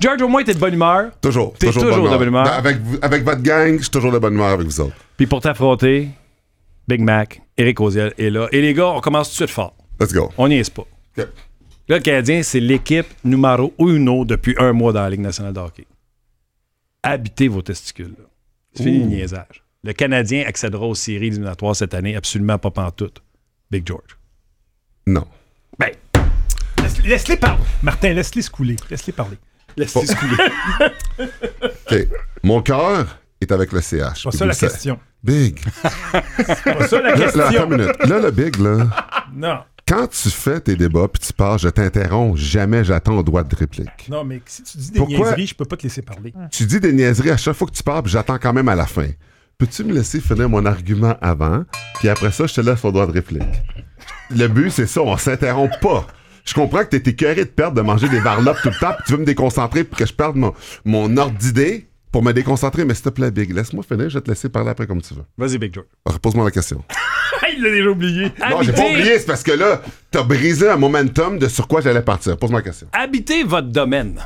George, au moins, t'es de bonne humeur. Toujours. T'es toujours de bonne humeur. Avec votre gang, je suis toujours de bonne humeur avec vous autres. Puis pour t'affronter, Big Mac, Éric Oziel est là. Et les gars, on commence tout de suite fort. Let's go. On n'y est pas. Okay. Là, le Canadien, c'est l'équipe numéro 1 depuis un mois dans la Ligue nationale de hockey. Habitez vos testicules. Là. C'est fini le niaisage. Le Canadien accédera aux séries éliminatoires cette année, absolument pas pantoute. Big George. Non. Ben, laisse-les parler. Martin, laisse-les se couler. Laisse-les parler. Laisse-les se couler. OK. Mon cœur est avec le CH. C'est pas ça la question. Big. C'est pas ça la question. Attends une minute. Là, le Big, là... Non. Quand tu fais tes débats puis tu parles, je t'interromps, jamais j'attends au droit de réplique. Non, mais si tu dis des niaiseries, je peux pas te laisser parler. Tu dis des niaiseries à chaque fois que tu parles, puis j'attends quand même à la fin. Peux-tu me laisser finir mon argument avant, puis après ça, je te laisse au droit de réplique? Le but, c'est ça, on s'interrompt pas. Je comprends que t'es écœuré de perdre, de manger des varlopes tout le temps, puis tu veux me déconcentrer pour que je perde mon ordre d'idée pour me déconcentrer, mais s'il te plaît, Big, laisse-moi finir, je vais te laisser parler après comme tu veux. Vas-y, Big George. Repose-moi la question. Il l'a déjà oublié. Non, j'ai pas oublié, c'est parce que là, t'as brisé un momentum de sur quoi j'allais partir. Pose-moi la question. Habitez votre domaine.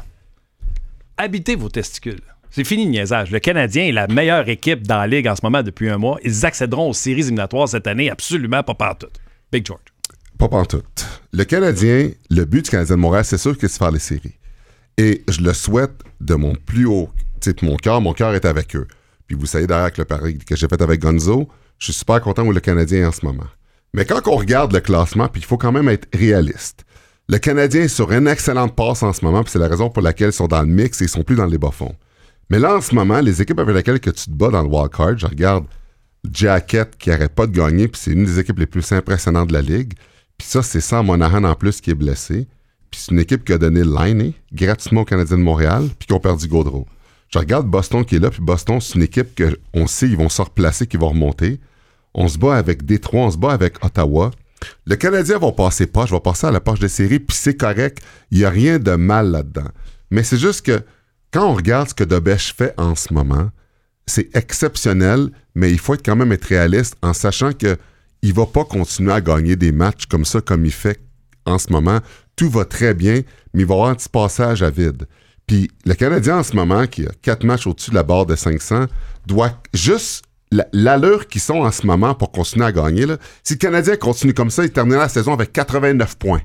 Habitez vos testicules. C'est fini le niaisage. Le Canadien est la meilleure équipe dans la Ligue en ce moment depuis un mois. Ils accéderont aux séries éliminatoires cette année, absolument pas partout. Big George. Pas pantoute. Le Canadien, le but du Canadien de Montréal, c'est sûr que c'est faire les séries. Et je le souhaite de mon plus haut, tu sais, mon cœur est avec eux. Puis vous savez derrière avec le pari que j'ai fait avec Gonzo, je suis super content où le Canadien est en ce moment. Mais quand on regarde le classement, puis il faut quand même être réaliste. Le Canadien est sur une excellente passe en ce moment, puis c'est la raison pour laquelle ils sont dans le mix et ils sont plus dans les bas-fonds. Mais là, en ce moment, les équipes avec lesquelles que tu te bats dans le wildcard, je regarde Jacket qui n'arrête pas de gagner, puis c'est une des équipes les plus impressionnantes de la Ligue. Puis ça, c'est sans Monahan en plus qui est blessé. Puis c'est une équipe qui a donné Laine gratuitement au Canadien de Montréal, puis qui ont perdu Gaudreau. Je regarde Boston qui est là, puis Boston, c'est une équipe qu'on sait ils vont se replacer, qu'ils vont remonter. On se bat avec Détroit, on se bat avec Ottawa. Le Canadien va passer poche, va passer à la poche de série, puis c'est correct. Il n'y a rien de mal là-dedans. Mais c'est juste que quand on regarde ce que Dobèche fait en ce moment, c'est exceptionnel, mais il faut quand même être réaliste en sachant qu'il ne va pas continuer à gagner des matchs comme ça, comme il fait en ce moment. Tout va très bien, mais il va y avoir un petit passage à vide. Puis le Canadien en ce moment, qui a 4 matchs au-dessus de la barre de 500, doit juste... L'allure qu'ils sont en ce moment pour continuer à gagner, là, si le Canadien continue comme ça, il terminera la saison avec 89 points.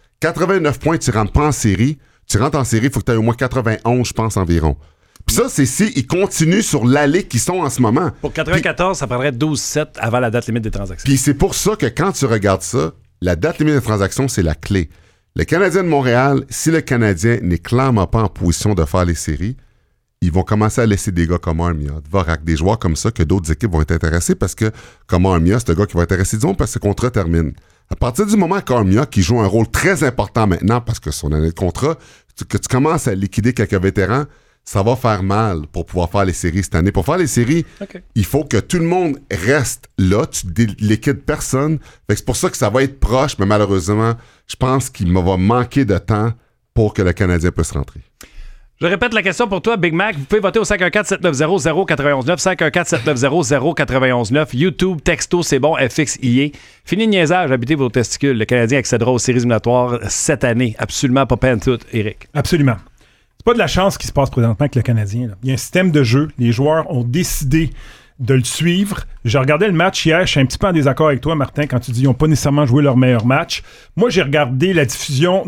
89 points, tu rentres pas en série. Tu rentres en série, il faut que tu aies au moins 91, je pense, environ. Puis ça, c'est si ils continuent sur l'allée qu'ils sont en ce moment. Pour 94, ça prendrait 12-7 avant la date limite des transactions. Puis c'est pour ça que quand tu regardes ça, la date limite des transactions, c'est la clé. Le Canadien de Montréal, si le Canadien n'est clairement pas en position de faire les séries, ils vont commencer à laisser des gars comme Armia, Dvorak, des joueurs comme ça que d'autres équipes vont être intéressées parce que, comme Armia, c'est un gars qui va intéresser, disons, parce que ce contrat termine. À partir du moment qu'Armia, qui joue un rôle très important maintenant parce que son année de contrat, que tu commences à liquider quelques vétérans, ça va faire mal pour pouvoir faire les séries cette année. Pour faire les séries, il faut que tout le monde reste là, tu liquides personne. Fait que c'est pour ça que ça va être proche, mais malheureusement, je pense qu'il va manquer de temps pour que le Canadien puisse rentrer. Je répète la question pour toi, Big Mac. Vous pouvez voter au 514-790-0919, 514-790-0919. YouTube, texto, c'est bon, FXIA. Fini le niaisage, habitez vos testicules. Le Canadien accédera aux séries éliminatoires cette année. Absolument pas pantoute, Éric. Absolument. C'est pas de la chance qui se passe présentement avec le Canadien. Là. Il y a un système de jeu. Les joueurs ont décidé de le suivre. J'ai regardé le match hier. Je suis un petit peu en désaccord avec toi, Martin, quand tu dis qu'ils n'ont pas nécessairement joué leur meilleur match. Moi, j'ai regardé la diffusion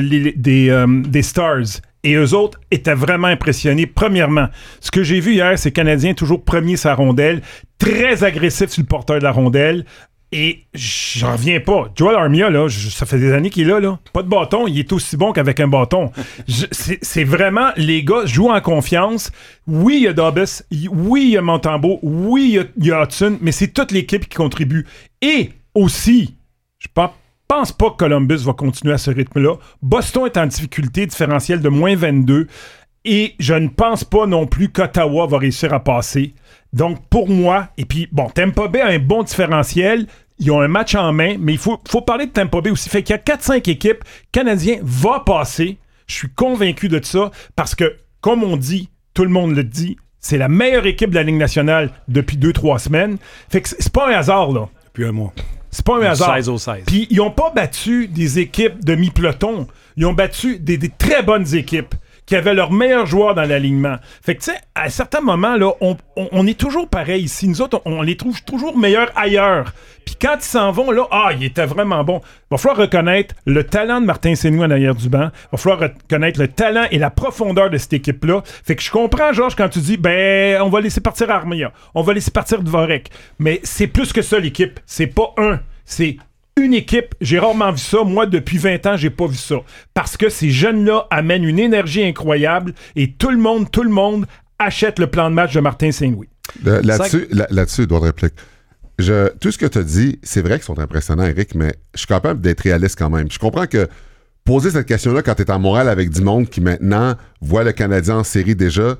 des Stars. Et eux autres étaient vraiment impressionnés. Premièrement, ce que j'ai vu hier, c'est Canadien toujours premier sur la rondelle, très agressif sur le porteur de la rondelle. Et j'en reviens pas. Joel Armia, là, ça fait des années qu'il est là. Pas de bâton, il est aussi bon qu'avec un bâton. C'est vraiment, les gars jouent en confiance. Oui, il y a Dobbs, oui, il y a Montembeault, oui, il y a Hudson, mais c'est toute l'équipe qui contribue. Et aussi, je pense pas que Columbus va continuer à ce rythme-là. Boston est en difficulté, différentiel de moins 22. Et je ne pense pas non plus qu'Ottawa va réussir à passer. Donc, pour moi, et puis, bon, Tampa Bay a un bon différentiel. Ils ont un match en main, mais il faut parler de Tampa Bay aussi. Fait qu'il y a 4-5 équipes. Canadien va passer. Je suis convaincu de ça parce que, comme on dit, tout le monde le dit, c'est la meilleure équipe de la Ligue nationale depuis 2-3 semaines. Fait que c'est pas un hasard, là. Depuis un mois. C'est pas un hasard. 16 au 16. Puis ils ont pas battu des équipes de mi-peloton. Ils ont battu des très bonnes équipes. qui avaient leurs meilleurs joueurs dans l'alignement. Fait que, tu sais, à certains moments, là, on est toujours pareil ici. Nous autres, on les trouve toujours meilleurs ailleurs. Puis quand ils s'en vont, là, il était vraiment bon. Il va falloir reconnaître le talent de Martin Saint-Louis en arrière du banc. Il va falloir reconnaître le talent et la profondeur de cette équipe-là. Fait que je comprends, Georges, quand tu dis, on va laisser partir Armia, on va laisser partir Dvorek. Mais c'est plus que ça, l'équipe. C'est pas c'est une équipe. J'ai rarement vu ça. Moi, depuis 20 ans, j'ai pas vu ça. Parce que ces jeunes-là amènent une énergie incroyable et tout le monde achète le plan de match de Martin Saint-Louis. Là-dessus, il doit te répliquer. Tout ce que tu as dit, c'est vrai qu'ils sont impressionnants, Eric, mais je suis capable d'être réaliste quand même. Je comprends que poser cette question-là quand tu es en Montréal avec du monde qui maintenant voit le Canadien en série déjà,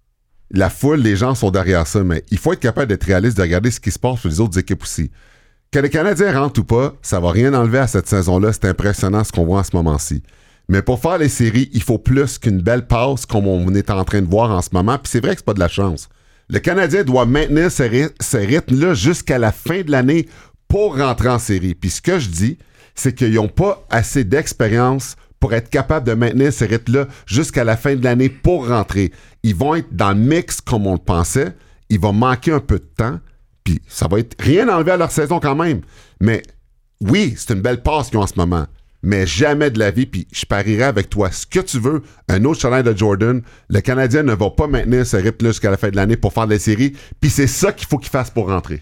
la foule, les gens sont derrière ça, mais il faut être capable d'être réaliste, de regarder ce qui se passe sur les autres équipes aussi. Que les Canadiens rentrent ou pas, ça va rien enlever à cette saison-là. C'est impressionnant ce qu'on voit en ce moment-ci. Mais pour faire les séries, il faut plus qu'une belle passe comme on est en train de voir en ce moment. Puis c'est vrai que c'est pas de la chance. Le Canadien doit maintenir ce rythme-là jusqu'à la fin de l'année pour rentrer en série. Puis ce que je dis, c'est qu'ils n'ont pas assez d'expérience pour être capables de maintenir ce rythme-là jusqu'à la fin de l'année pour rentrer. Ils vont être dans le mix comme on le pensait. Il va manquer un peu de temps. Puis ça va être rien enlevé à leur saison quand même. Mais oui, c'est une belle passe qu'ils ont en ce moment. Mais jamais de la vie, puis je parierais avec toi ce que tu veux, un autre challenge de Jordan, le Canadien ne va pas maintenir ce rythme-là jusqu'à la fin de l'année pour faire des séries, puis c'est ça qu'il faut qu'il fasse pour rentrer.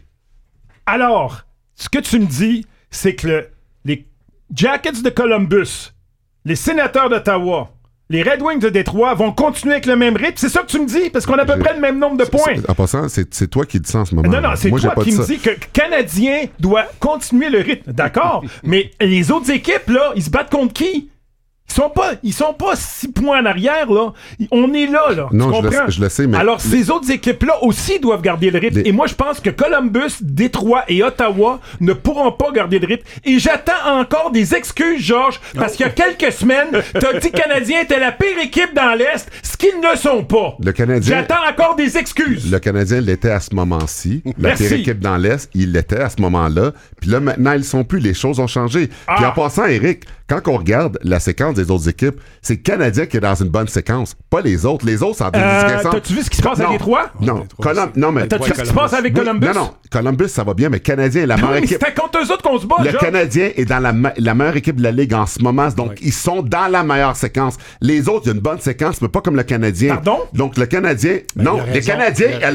Alors, ce que tu me dis, c'est que les Jackets de Columbus, les Sénateurs d'Ottawa, les Red Wings de Détroit vont continuer avec le même rythme. C'est ça que tu me dis? Parce qu'on a à peu près le même nombre de points. En passant, c'est toi qui dis ça en ce moment. Non, c'est moi, toi qui me dis que le Canadien doit continuer le rythme. D'accord? Mais les autres équipes, là, ils se battent contre qui? Ils sont pas 6 points en arrière, là. On est là. Non, tu comprends? je le sais, mais... Alors, ces autres équipes-là aussi doivent garder le rythme. Et moi, je pense que Columbus, Détroit et Ottawa ne pourront pas garder le rythme. Et j'attends encore des excuses, Georges, parce qu'il y a quelques semaines, t'as dit que le Canadien était la pire équipe dans l'Est, ce qu'ils ne sont pas. Le Canadien... J'attends encore des excuses. Le Canadien l'était à ce moment-ci. La pire équipe dans l'Est, il l'était à ce moment-là. Puis là, maintenant, ils sont plus. Les choses ont changé. Puis en passant, Eric, quand on regarde la séquence des autres équipes, c'est le Canadien qui est dans une bonne séquence, pas les autres. Les autres, c'est en discrétion. T'as-tu vu ce qui se passe avec Détroit? Non. Mais... T'as-tu vu ce qui se passe avec Columbus? Non. Columbus, ça va bien, mais le Canadien est la meilleure équipe. C'est contre eux autres qu'on se bat, Le Canadien est dans la meilleure équipe de la Ligue en ce moment. Donc, ils sont dans la meilleure séquence. Les autres, il y a une bonne séquence, mais pas comme le Canadien. Pardon? Donc, le Canadien... Non, le Canadien est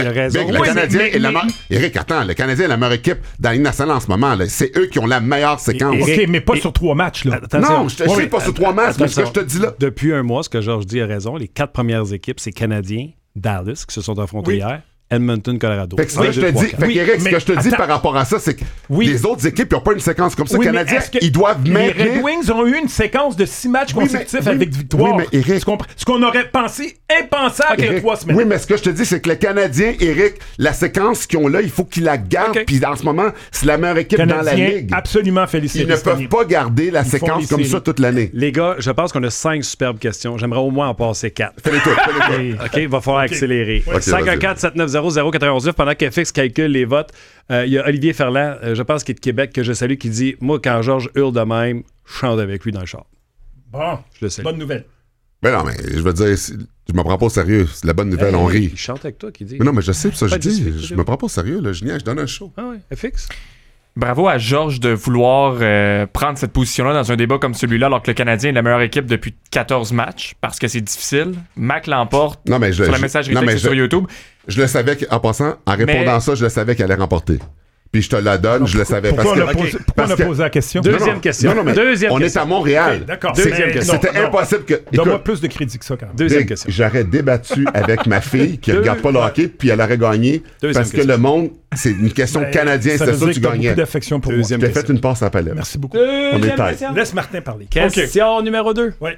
la meilleure... Eric, attends, le Canadien est la meilleure équipe dans la Ligue nationale en ce moment. Là. C'est eux qui ont la meilleure séquence. OK, mais pas sur 3 matchs, là. Non, je sais pas sur 3 matchs, mais ce que je te dis là... Depuis un mois, ce que Georges dit a raison, les 4 premières équipes, c'est Canadiens, Dallas, qui se sont affrontés hier, Edmonton, Colorado. Fait que ce que je te dis, Eric, ce que je te dis par rapport à ça, c'est que les autres équipes n'ont pas une séquence comme ça. Les Canadiens, ils doivent maintenir... Les Red Wings ont eu une séquence de 6 matchs consécutifs avec victoire. Oui, mais Eric... Ce qu'on aurait pensé impensable il y a 3 semaines. Oui, mais ce que je te dis, c'est que les Canadiens, Eric, la séquence qu'ils ont là, il faut qu'ils la gardent. Puis en ce moment, c'est la meilleure équipe dans la Ligue. Absolument félicité. Ils ne peuvent pas garder la séquence comme ça toute l'année. Les gars, je pense qu'on a 5 superbes questions. J'aimerais au moins en passer 4. Fais-les toutes. OK, il va falloir accélérer. 514-7900-0919, pendant qu'FX calcule les votes, il y a Olivier Ferland, je pense qu'il est de Québec, que je salue, qui dit « Moi, quand Georges hurle de même, je chante avec lui dans le char. » Bon, je le salue. Bonne nouvelle. Ben non, mais je veux dire, je me prends pas au sérieux. C'est la bonne nouvelle, on rit. Il chante avec toi, qui dit. Mais non, mais je sais, ça je dis. Je me prends pas au sérieux, là. Je donne un show. Ah oui, FX. Bravo à Georges de vouloir prendre cette position-là dans un débat comme celui-là, alors que le Canadien est la meilleure équipe depuis 14 matchs, parce que c'est difficile. Mac l'emporte sur la messagerie texte sur YouTube. Je le savais, en passant, en répondant ça, je le savais qu'elle allait remporter. Puis je te la donne, je le savais. Pourquoi on a posé la question? Deuxième question. Non, mais on est à Montréal. Okay, d'accord. Deuxième question. C'était impossible que... Donne-moi plus de crédit que ça, quand même. Deuxième question. J'aurais débattu avec ma fille qui regarde pas le hockey, puis elle aurait gagné. Parce que le monde, c'est une question canadienne, c'était ça que tu gagnais. Beaucoup d'affection pour moi. Je t'ai fait une passe à la palette. Merci beaucoup. On est taille. Laisse Martin parler. Question numéro 2. Oui.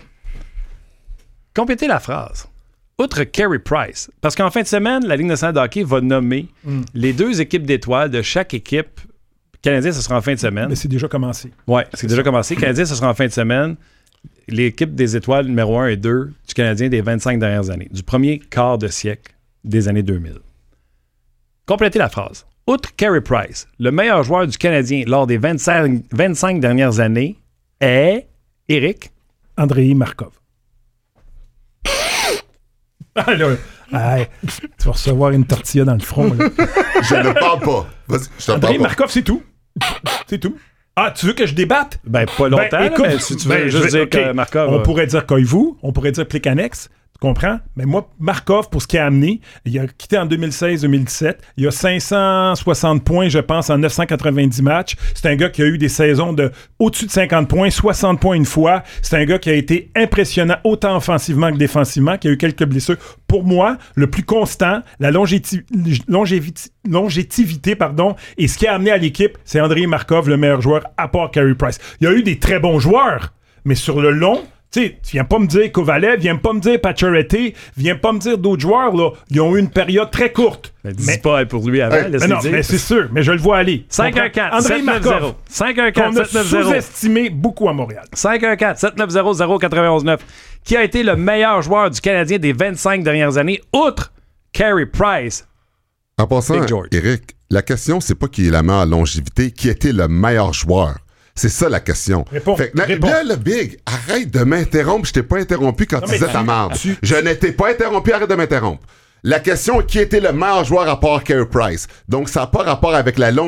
Complétez la phrase. Outre Carey Price, parce qu'en fin de semaine, la Ligue nationale de hockey va nommer les 2 équipes d'étoiles de chaque équipe. Canadien, ce sera en fin de semaine. Mais c'est déjà commencé. Oui, c'est déjà commencé. Canadien, ce sera en fin de semaine. L'équipe des étoiles numéro 1 et 2 du Canadien des 25 dernières années, du premier quart de siècle des années 2000. Complétez la phrase. Outre Carey Price, le meilleur joueur du Canadien lors des 25 dernières années est Eric Andrei Markov. Ah, là, tu vas recevoir une tortilla dans le front. Là. Je ne parle pas. Vas-y, je te parle pas. Andrei Markov, c'est tout. C'est tout. Ah, tu veux que je débatte? Ben, pas longtemps, écoute, mais si tu veux juste dire que Markov... On pourrait dire Koivu, on pourrait dire Plekanec. Tu comprends? Mais moi, Markov, pour ce qu'il a amené, il a quitté en 2016-2017. Il a 560 points, je pense, en 990 matchs. C'est un gars qui a eu des saisons de au-dessus de 50 points, 60 points une fois. C'est un gars qui a été impressionnant autant offensivement que défensivement, qui a eu quelques blessures. Pour moi, le plus constant, la longévité, et ce qui a amené à l'équipe, c'est Andrei Markov, le meilleur joueur, à part Carey Price. Il y a eu des très bons joueurs, mais sur le long... Tu sais, viens pas me dire Kovalev, viens pas me dire Pacioretty, viens pas me dire d'autres joueurs, là. Ils ont eu une période très courte. Mais pas pour lui avant, mais non, mais c'est sûr, mais je le vois aller. 514 Andrei Markov, 514 qu'on a sous-estimé beaucoup à Montréal. 514-790-0919. Qui a été le meilleur joueur du Canadien des 25 dernières années, outre Carey Price? En passant, Eric, la question, c'est pas qui est la meilleure longévité, qui était le meilleur joueur. C'est ça la question. Réponds. Là, le Big, arrête de m'interrompre. Je t'ai pas interrompu quand tu disais ta merde. Je ne t'ai pas interrompu, arrête de m'interrompre. La question est qui était le meilleur joueur à part Carey Price. Donc, ça n'a pas rapport avec la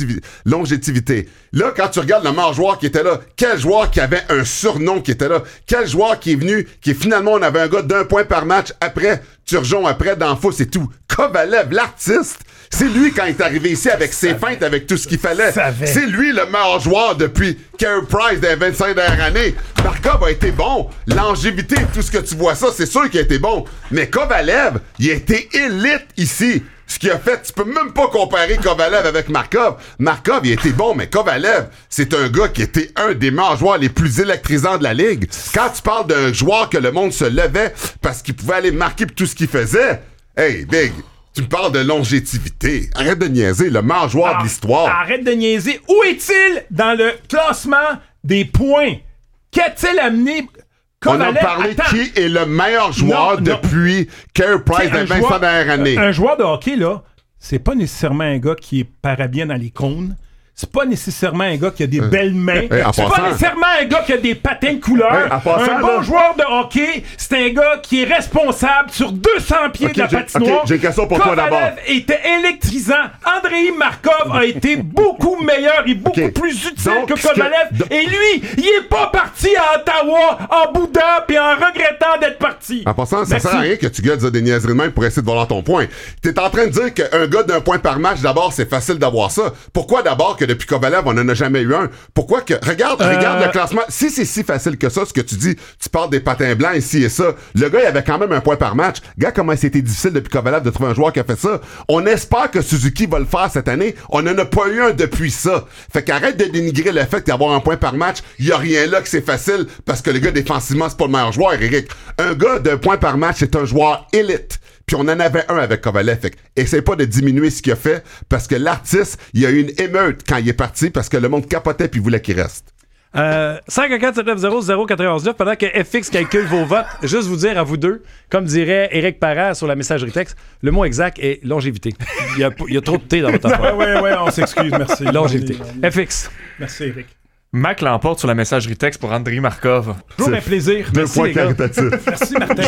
longévité. Là, quand tu regardes le meilleur joueur qui était là, quel joueur qui avait un surnom qui était là? Quel joueur qui est venu, qui finalement, on avait un gars d'1 point par match après Turgeon, après Danfos et tout. Kovalev, l'artiste, c'est lui quand il est arrivé ici avec ses feintes, avec tout ce qu'il fallait. C'est lui le meilleur joueur depuis Carey Price des 25 dernières années. Markov a été bon. Longévité, tout ce que tu vois ça, c'est sûr qu'il a été bon. Mais Kovalev, il a été élite ici. Ce qu'il a fait, tu peux même pas comparer Kovalev avec Markov. Markov, il a été bon, mais Kovalev, c'est un gars qui était un des meilleurs joueurs les plus électrisants de la Ligue. Quand tu parles d'un joueur que le monde se levait parce qu'il pouvait aller marquer pour tout ce qu'il faisait, hey, Big, tu me parles de longévité. Arrête de niaiser, le meilleur joueur de l'histoire. Arrête de niaiser. Où est-il dans le classement des points? Qu'a-t-il amené... Kovalev, on a parlé qui est le meilleur joueur depuis Carey Price des 25 dernières années. Un joueur de hockey, là, c'est pas nécessairement un gars qui paraît bien dans les cônes. C'est pas nécessairement un gars qui a des belles mains. C'est pas nécessairement un gars qui a des patins de couleur. Un bon joueur de hockey, c'est un gars qui est responsable sur 200 pieds de la patinoire. J'ai une question pour toi d'abord. Kovalev était électrisant. Andrei Markov a été beaucoup meilleur et beaucoup plus utile que Kovalev. Et lui, il est pas parti à Ottawa en boudant puis en regrettant d'être parti. En passant, ça sert à rien que tu gueules des niaiseries de même pour essayer de voler ton point. T'es en train de dire qu'un gars d'1 point par match, d'abord, c'est facile d'avoir ça. Pourquoi d'abord que depuis Kovalev, on n'en a jamais eu un? Pourquoi que... Regarde le classement. Si c'est si facile que ça, ce que tu dis, tu parles des patins blancs ici et ça. Le gars, il avait quand même 1 point par match. Regarde comment c'était difficile depuis Kovalev de trouver un joueur qui a fait ça. On espère que Suzuki va le faire cette année. On n'en a pas eu un depuis ça. Fait qu'arrête de dénigrer le fait d'avoir 1 point par match. Il y a rien là que c'est facile parce que le gars, défensivement, c'est pas le meilleur joueur, Eric. Un gars d'1 point par match, c'est un joueur élite. Puis on en avait un avec Kovalev. Fait essaye pas de diminuer ce qu'il a fait parce que l'artiste, il y a eu une émeute quand il est parti parce que le monde capotait puis voulait qu'il reste. 514-790-0919 pendant que FX calcule vos votes, juste vous dire à vous deux, comme dirait Éric Parra sur la messagerie texte, le mot exact est longévité. Il y a trop de thé dans votre affaire. Ouais, on s'excuse, merci. Longévité. FX. Merci, Éric. Mac l'emporte sur la messagerie texte pour Andrei Markov. Toujours un plaisir. Deux points caritatifs. Merci, Martin.